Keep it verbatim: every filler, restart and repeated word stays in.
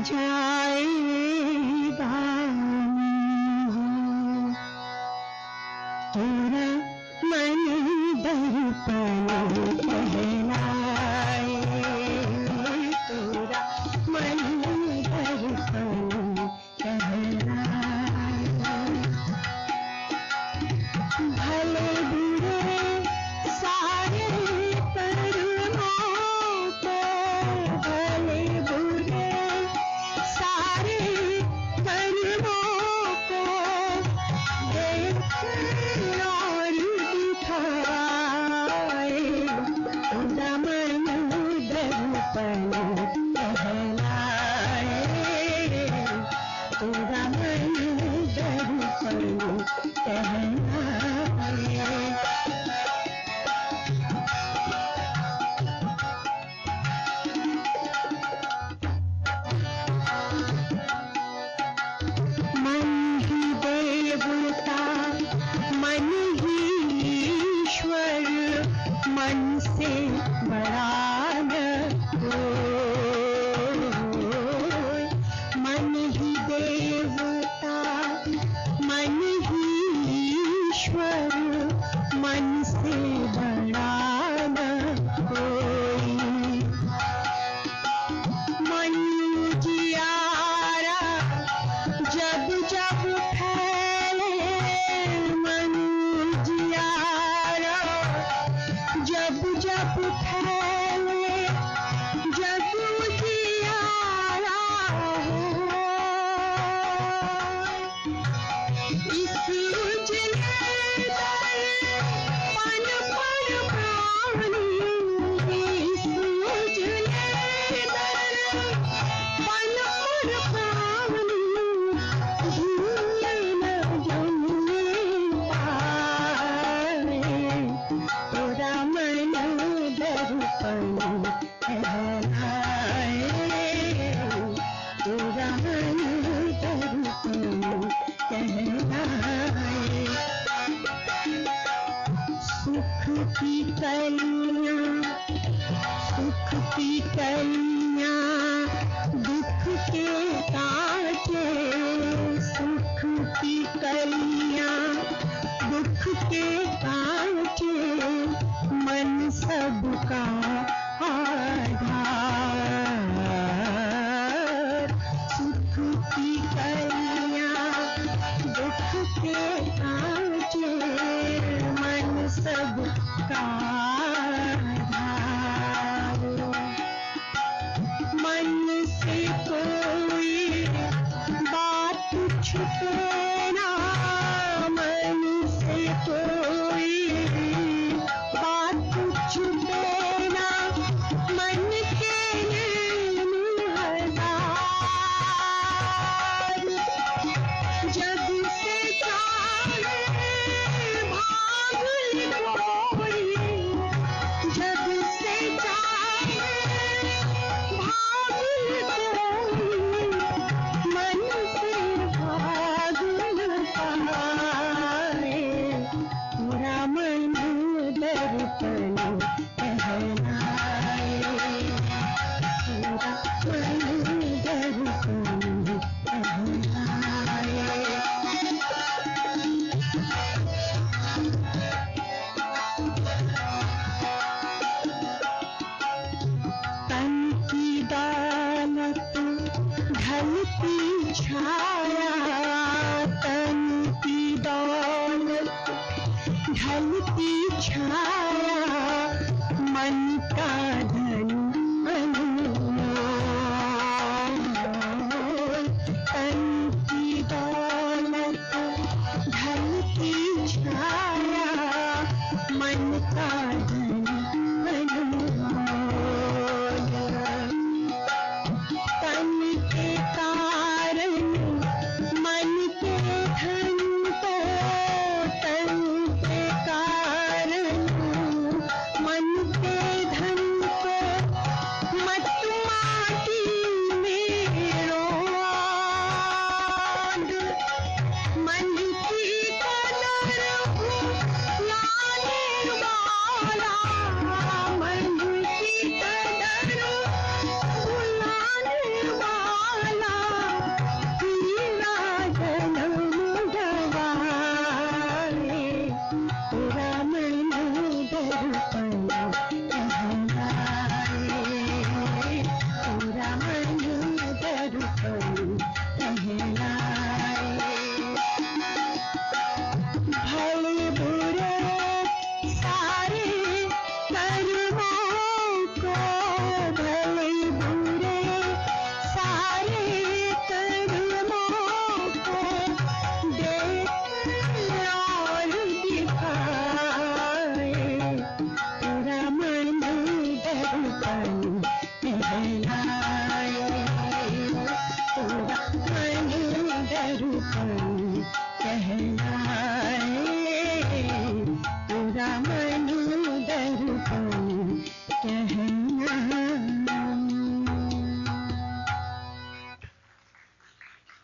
जाएगा तेरा मन दर्पण कहलाए, तेरा मन दर्पण कहलाए। भले बुरे सारे कर्मों को, भले बुरे सारे कर्मों को देख और दिखाए, तेरा मन दर्पण कहलाए, तेरा मन दर्पण कहलाए। मन ही देवता मन ही ईश्वर, मन से बड़ा न कोई। मन ही देवता मन ही ईश्वर, मन से बड़ा न कोई। मन जियारा जब जब फैले, मन जियारा जब जब फैले, जब जियारा हो इस उजले दर्पण पर प्राणी, इस उजले दर्पण पर प्राणी झूल न जमने पाए, तेरा मन दर्पण कहलाए, तेरा मन दर्पण कहलाए। सुख की कलियां सुख की कलियां दुख के कांटे, सुख की कलियां दुख के कांटे, मन सबका आधार। सुख की कलियां दुख के कांटे, मन सबका आधार। मन से कोई बात छुपे ना, मन से कोई बात छुपे ना, मन के नैन हजार। जग से चाहे भाग कोई, जग से चाहे भाग कोई, मन से भाग न पाए, तेरा मन दर्पण कहलाए, तेरा मन दर्पण कहलाए। तन की दौलत ढलती छाया, तन की दौलत ढलती छाया, मन का धन अनमोल। तन की दौलत ढलती छाया, मन का धन अनमोल। तन के कारण मन के धन को, तन के कारण दर्पण कहलाए, पूरा मन दर्पण कहलाए, पूरा